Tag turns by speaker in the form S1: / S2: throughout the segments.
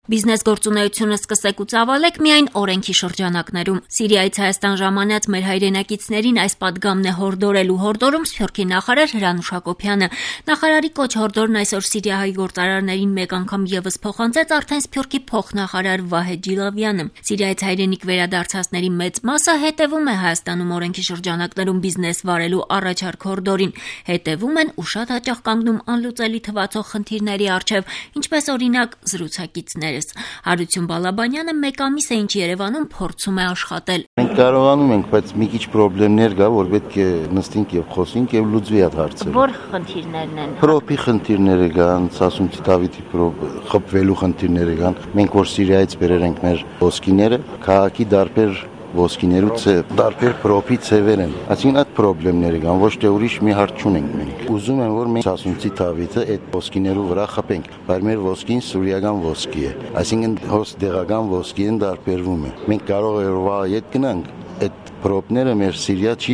S1: Բիզնես գործունեությունը սկսեք ու ծավալեք միայն օրենքի շրջանակներում։ Սիրիայից Հայաստան ժամանած մեր հայրենակիցներին այս պատգամն է հորդորել ու հորդորում Սփյուռքի նախարար Հրանուշ Հակոբյանը։ Նախարարի կոչ հորդորն այսօր սիրիահայ գործարարներին մեկ անգամ եւս փոխանցեց արդեն Սփյուռքի փոխնախարար Վահե Ջիլավյանը։ Սիրիայից հայրենիք վերադարձածների մեծ մասը հետևում է Հայաստանում օրենքի շրջանակներում բիզնես վարելու առաջարկ հորդորին։ Հետևում են ու շատ հաճախ կանգնում անլուծելի թվացող խնդիրների առջև, ինչպես օրինակ զրուցակիցներս։ Հարություն Բալաբանյանը մեկ ամիս է ինչ Երևանում փորձում է աշխատել։
S2: Մենք կարողանում ենք, բայց մի քիչ խնդիրներ կա, որ պետք է նստենք եւ խոսենք եւ լուծվի այդ հարցերը։
S1: Որ խնդիրներն են։
S2: Պրոպի խնդիրները կան, Սասունցի Դավիթի խփվելու խնդիրները կան։ Մենք որ Սիրիայից բերել ենք մեր ոսկիները, քաղաքի դարբեր ոսկիներուց դարբեր պրոպի ցևեր են։ Այսինքն այդ խնդիրները կան, ոչ թե ուրիշ մի հարց չունենք մենք։ Ուզում են որ մենք Սասունցի Դավիթը այդ ոսկիներու վրա խփենք, բայց մեր ոսկին սուրիական ոսկի է։ Այսինքն հոս դեղական ոսկին դարբերվում է։ Մենք կարող ենք վաղ ետ գնանք, այդ պրոպները մեր Սիրիա չի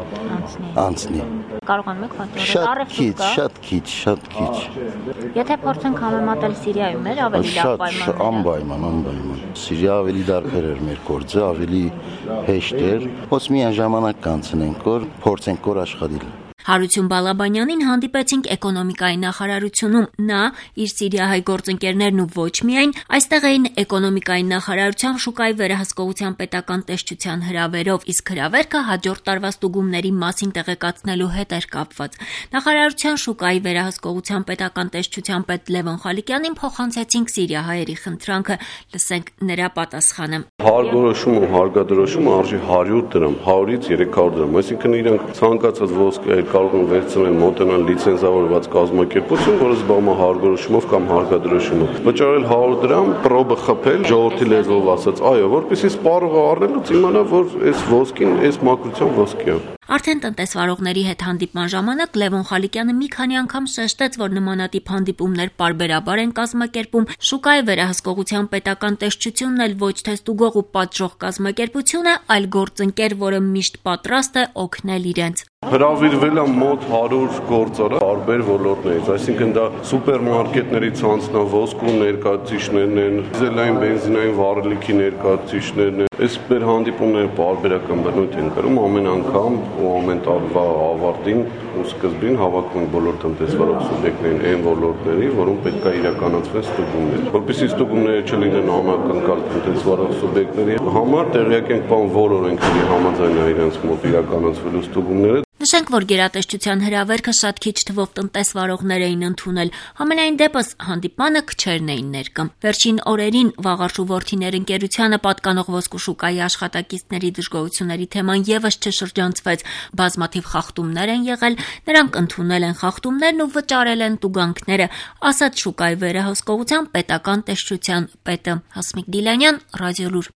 S2: անցնի։
S1: Կարողանում եք կոնտրոլել
S2: Շատ քիչ։
S1: Եթե փորձենք համեմատել Սիրիայում էր ավելի լավ պայմանները։
S2: Անպայման։ Սիրիա ավելի դարբեր էր մեր գործը, ավելի հեշտ էր։ Ոնց միայն ժամանակ կանցնենք, որ փորձենք որ աշխատել։
S1: Հարություն Բալաբանյանին հանդիպեցինք էկոնոմիկայի նախարարությունում։ Նա իր սիրիահայ գործընկերներն ու ոչ միայն այստեղ էին էկոնոմիկայի նախարարության շուկայի վերահսկողության պետական տեսչության հրավերով, իսկ հրավերքը հաջորդ տարվա ստուգումների մասին տեղեկացնելու հետ էր կապված։ Նախարարության շուկայի վերահսկողության պետական տեսչության պետ Լևոն Խալիկյանին փոխանցեցինք սիրիահայերի խնդրանքը։ Լսենք նրա պատասխանը։
S3: Հարգորոշումը, հարգադրոշումը արժի 100 դրամ, 100-ից 300 դրամ, այսինքն իրենք ցանկացած ոսկե կարող են վերցնել մոտենալ լիցենզավորված կազմակերպություն, որը զբաղվում է հարգորոշումով կամ հարգադրոշումով։ Վճարել 100 դրամ, պրոբը խփել, ժողովրդի լեզվով ասած, այո, որպեսզի սպառողը առնելուց իմանա, որ այս ոսկին, այս մակրության ոսկի է։
S1: Արդեն տնտեսվարողների հետ հանդիպման ժամանակ Լևոն Խալիկյանը մի քանի անգամ շեշտեց, որ նմանատիպ հանդիպումներ պարբերաբար են կազմակերպում։ Շուկայի վերահսկողության պետական տեսչությունն էլ ոչ թե ստուգող ու պատժող կազմակերպություն է, այլ գործընկեր, որը միշտ պատրաստ է օգնել իրենց։
S3: Հրավիրվել է մոտ 100 գործարար տարբեր ոլորտներից, այսինքն դա սուպերմարկետներից անձնավոսկու ներկայացուցիչներն են, դիզելային, բենզինային վառելիքի ներկայացուցիչներն են։ Այս մեր հանդիպումները պարբերական բնույթ են կրում ամեն անգամ ու ամեն տարվա ավարտին ու սկզբին հավաքում բոլոր տնտեսվարող սուբյեկտներին այն ոլորտների, որոնք պետք է իրականացվեն ստուգումներ։ Որպեսզի ստուգումները չլինեն անակնկալ տնտեսվարող սուբյեկտների համար, տեղյակ ենք բան որ օրենքների համաձայն է իրենց մոտ իրականացվելու ստուգումները։
S1: Նշենք, որ գերատեսչության հրավերքը շատ քիչ թվով տնտեսվարողներ էին ընդունել։ Համենայն դեպս հանդիպանը քչերն էին ներկա։ Վերջին օրերին Վաղարշու որդիներ ընկերությանը պատկանող ոսկու շուկայի աշխատակիցների դժգոհությունների թեման եւս չշրջանցվեց։ Բազմաթիվ խախտումներ են եղել, նրանք ընդունել են խախտումներն ու վճարել են տուգանքները, ասաց շուկայի վերահսկողության պետական տեսչության պետը Հասմիկ Դիլանյան, Ռադիոլուր։